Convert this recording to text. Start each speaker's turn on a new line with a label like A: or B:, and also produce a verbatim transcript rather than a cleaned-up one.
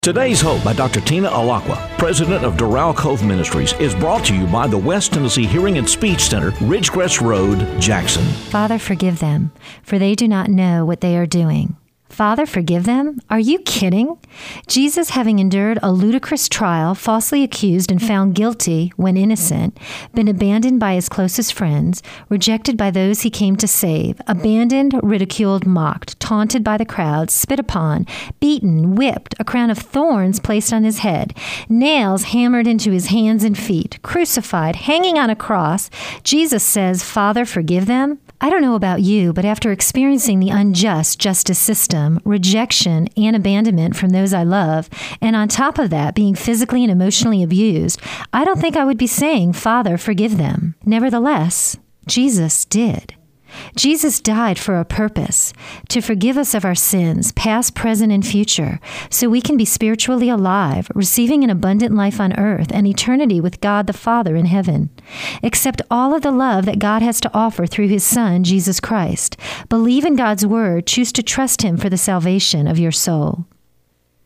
A: Today's Hope by Doctor Tina Alakwa, president of Doral Cove Ministries, is brought to you by the West Tennessee Hearing and Speech Center, Ridgecrest Road, Jackson.
B: Father, forgive them, for they do not know what they are doing. Father, forgive them? Are you kidding? Jesus, having endured a ludicrous trial, falsely accused and found guilty when innocent, been abandoned by his closest friends, rejected by those he came to save, abandoned, ridiculed, mocked, taunted by the crowd, spit upon, beaten, whipped, a crown of thorns placed on his head, nails hammered into his hands and feet, crucified, hanging on a cross, Jesus says, Father, forgive them? I don't know about you, but after experiencing the unjust justice system, rejection, and abandonment from those I love, and on top of that, being physically and emotionally abused, I don't think I would be saying, Father, forgive them. Nevertheless, Jesus did. Jesus died for a purpose, to forgive us of our sins, past, present, and future, so we can be spiritually alive, receiving an abundant life on earth and eternity with God the Father in heaven. Accept all of the love that God has to offer through his Son, Jesus Christ. Believe in God's word. Choose to trust him for the salvation of your soul.